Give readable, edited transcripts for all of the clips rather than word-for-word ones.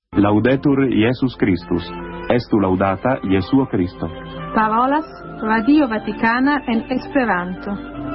Laudetur Jesus Christus. Estu laudata Jesuo Christo. Parolas Radio Vaticana en Esperanto.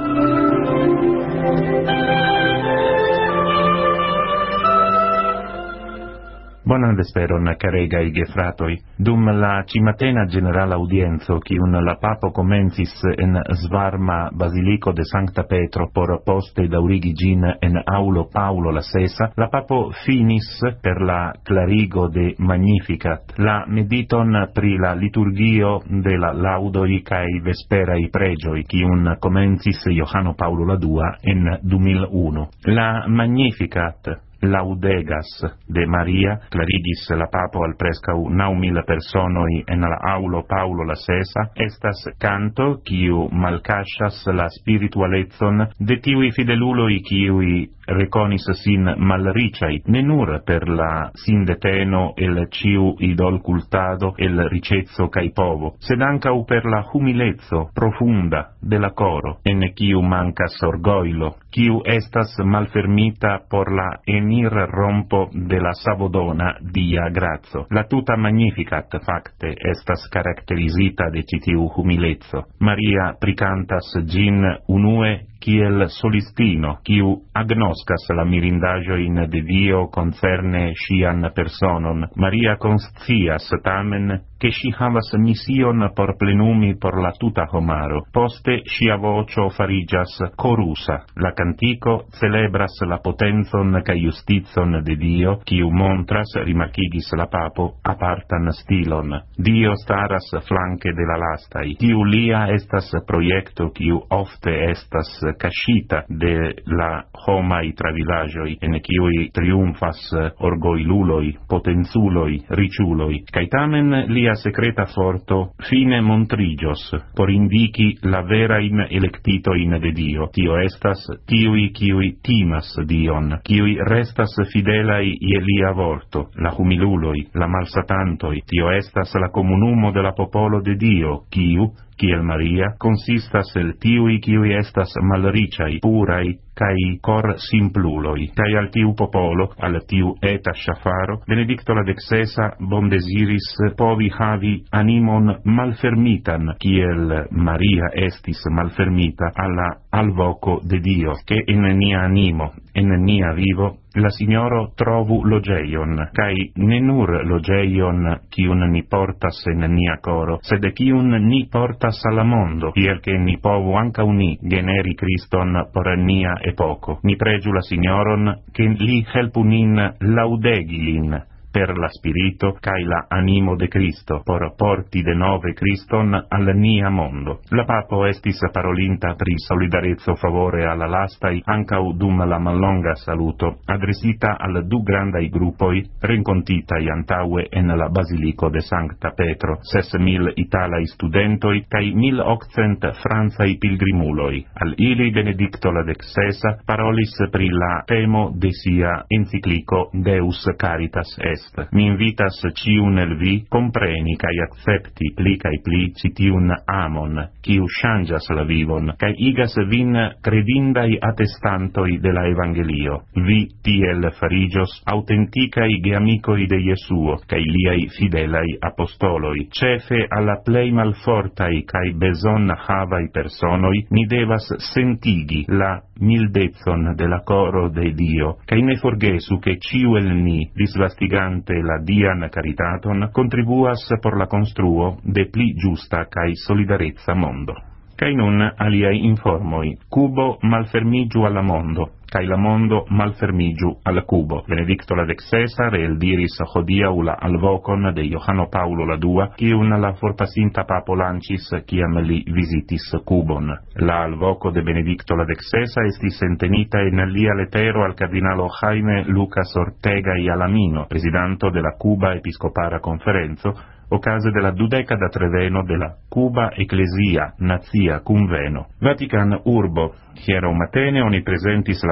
Bonan vesperon, caregaj gefratoj. Dum la cimatena generala audienzo, quiun la papo comencis en svarma basilico de Sancta Petro por poste daurigi gin en aulo Paulo la Sesa, la papo finis per la clarigo de Magnificat, la mediton pri la liturgio de la laudoi cae vesperai pregioi, quiun comencis Johano Paulo la II en 2001. La Magnificat Laudegas de Maria clarigis la papo al prescau 9.000 personoi en la aulo Paulo la Sesa, estas canto quiu malcascias la spiritualezon de tiui fideluloi quiui reconis sin malriciai, ne nur per la sindeteno el ciu idol cultado el ricezzo cae povo, sed ancau per la humilezzo profunda de la coro, en quiu mancas orgoilo, quiu estas malfermita por la enir rompo de la Sabodona dia grazzo. La tuta Magnificat facte estas caracterizita de citiu humilezzo. Maria pricantas gin unue kiel solistino, kiu agnoscas la mirindagioin de Dio concerne sian personon. Maria conscias tamen che si havas mission por plenumi por la tuta homaro. Poste sia vocio farigas corusa. La cantico celebras la potenzon ca justizon de Dio, kiu montras, rimarchigis la papo, apartan stilon. Dio staras flanque de la lastai. Tiu lia estas proiecto kiu ofte estas cascita de la homai travilagioi, en kiui triumfas orgoiluloi, potenzuloi, riciuloi, cae tamen lia secreta forto fine montrigios, por indici la verain electitoin de Dio. Tio estas tiui kiui timas Dion, kiui restas fidelai ie lia vorto, la humiluloi, la malsatantoi. Tio estas la comunumo de la popolo de Dio, kiu, kiel Maria, consistas el tiui kiui estas malriciai, purai, cae cor simpluloi. Cae al tiu popolo, al tiu eta shafaro, Benedicto la XVI bon desiris povi havi animon malfermitan, kiel Maria estis malfermita alla alvoco de Dio, che in nia animo, in nia vivo, la Signoro trovu logeion, cae ne nur logeion quiun ni portas en nia coro, sed quiun ni portas alla mondo, pier che ni povu anca uni generi Christon por nia epoco. Ni pregiu la Signoron che li helpu nin laudegi lin per la spirito cae la animo de Cristo, por porti de nove Christon al nia mondo. La papo estis parolinta pri solidarezzo favore alla lastai, ancau dum la mallonga saluto, adresita al du grandai gruppoi, rencontitai antaue en la basilico de Sancta Petro, 6.000 italai studentoi, cae 1.800 franzai pilgrimuloi. Al ili Benedicto la XVI parolis pri la temo de sia enciclico Deus Caritas Est. Mi invitas ciun el vi compreni cae accepti pli cae pli citiun amon, quiu changas la vivon, cae igas vin credindai attestantoi de la Evangelio. Vi tiel farigios autenticai geamicoi de Jesuo, cae liai fidelai apostoloi. Cefe alla plei malfortai cae beson havai personoi, ni devas sentigi la mildezon de la coro de Dio, cae ne forgesu che ciu el ni, disvastigante la dian caritaton, contribuas por la construo de pli giusta cae solidarezza mondo. Cae nun aliai informoi. Cubo malfermigiu alla mondo, cae la mondo malfermigiu al cubo. Benedicto la XVI el diris hodiau la alvocon de Johano Paulo la II, quiun la forpasinta papo lancis ciam li visitis cubon. La alvoco de Benedicto la XVI estis entenita in lia letero al cardinalo Jaime Lucas Ortega y Alamino, presidanto de la Cuba Episcopara Conferenzo, ocase de la 12ª treveno de la Cuba Ecclesia Nazia Conveno. Vatican urbo. Hieraŭ matene oni presentis la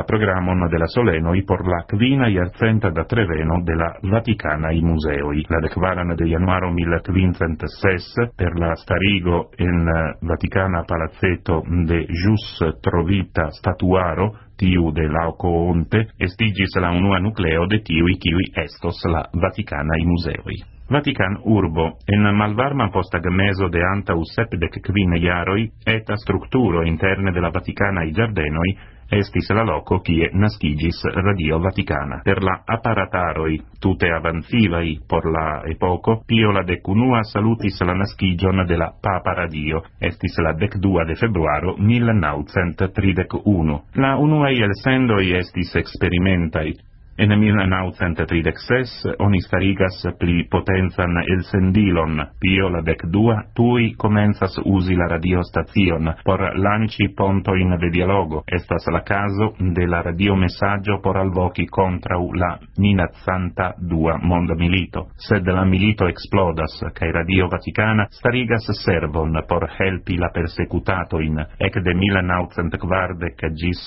la programon de la solenoi por la 500 da Treveno de la Vaticanai Museoi. La 4 de januaro 1506 per la starigo en Vaticana Palazzetto de Jus Trovita Statuaro tiu de Laocoonte estigis la unua nucleo de tiui kiui estos la Vaticanai Museoi. Vatican urbo, en malvarma postagmeso de antau 75 jaroi, eta structuro interne de la Vaticanai Giardenoi estis la loco kie nascigis Radio Vaticana. Per la apparataroi tute avanzivai por la epoco, Pio la decunua salutis la nascigion de la Papa Radio, estis la 12 de februaro 1931. La unuai elsendoi estis experimentai. En 1936 oni starigas pli potenzan elsendilon. Pio la 12 tui comenzas usi la radiostazion por lanci pontoin de dialogo. Estas la caso de la radiomessaggio por alvoci contrau la minazzanta dua monda milito. Sed la milito explodas, cae Radio Vaticana starigas servon por helpi la persecutatoin. Ec de 1940 gis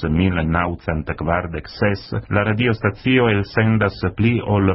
1946 la radiostazio elsendas pli ol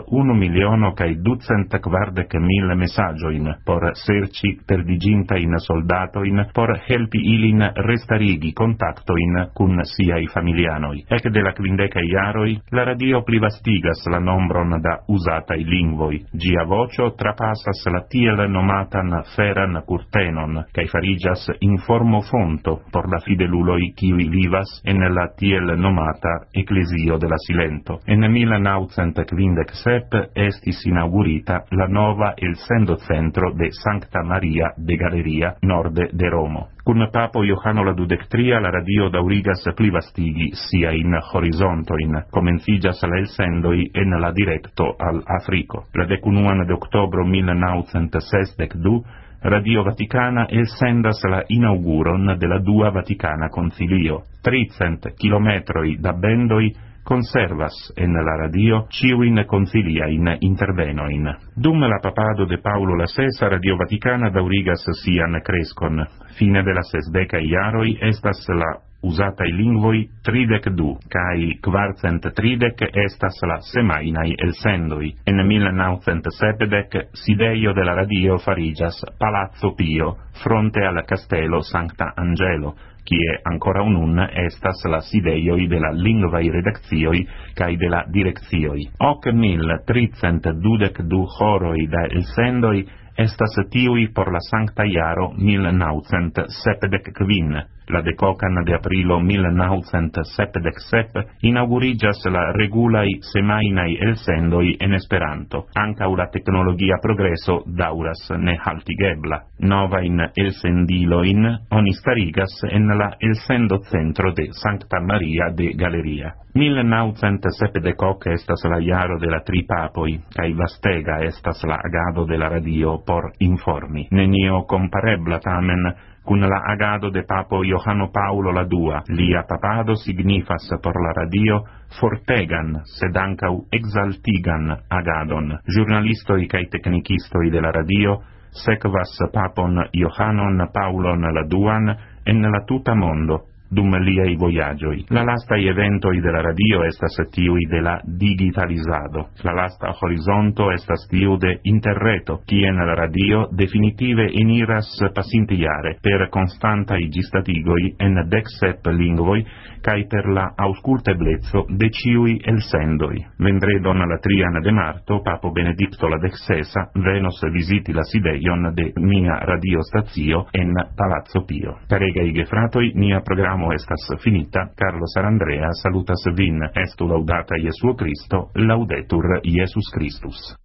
1.240.000 messagioin por serci perdigintain soldatoin por helpi ilin restarigi contactoin cun siai familianoi. Ec de la 50 jaroi la radio plivastigas la nombron da usatai lingvoi. Gia vocio trapasas la tiel nomatan feran curtenon, cae farigas informo fonto por la fideluloi kiui vivas en la tiel nomata Ecclesio de la Silento. En 1957 estis inaugurita la nova elsendo centro de Sancta Maria de Galeria norde de Romo. Cun Papo Iohanno la 23 la radio daurigas plivastigi sia in horizontoin, comencigas la elsendoi en la directo al Africo. La 19 de octobro 1962 Radio Vaticana elsendas la inauguron de la dua Vaticana Concilio. 300 kilometroi da bendoi conservas en la radio ciuin conciliain intervenoin. Dum la papado de Paulo VI Radio Vaticana daurigas sian crescon. Fine de la 60 jaroi estas la usatai lingvoi 32, cae 430 estas la semainai elsendoi. En 1970 sideio de la radio farigas Palazzo Pio, fronte al Castello Sancta Angelo, kie ancora unun estas la sideioi de la lingvai redaccioi cae de la direccioi. 8.322 horoi da elsendoi estas tiui por la Sancta Iaro 1975. La decocan de aprilo 1977 inaugurigas la regulai semainai elsendoi en Esperanto. Ancau la tecnologia progreso dauras ne haltigebla. Novain elsendiloin oni starigas en la elsendo centro de Sancta Maria de Galeria. 1970 estas la jaro de la tri papoi, cae vastega estas la agado de la radio por informi. Nenio comparebla tamen cun la agado de Papo Iohanno Paulo la II. Lia papado signifas por la radio fortegan, sed ancau exaltigan agadon. Giornalistoi cae tecnicistoi de la radio sekvas Papon Iohannon Paulon la II en la tuta mondo, dum liai voyagioi. La lastai eventoi de la radio estas tiui de la digitalizado. La lasta horizonto estas tiu de interreto, quien la radio definitive eniras pasintiare per constantai gistatigoi en 17 lingvoi, cae per la ausculteblezzo de ciui elsendoi. Vendredon la 3 de marto, Papo Benedicto la XVI venos visiti la sideion de mia radiostazio en Palazzo Pio. Caregai gefratoi, nia programo estas finita. Carlo Sarandrea salutas vin. Estu laudata Iesuo Cristo, laudetur Iesus Christus.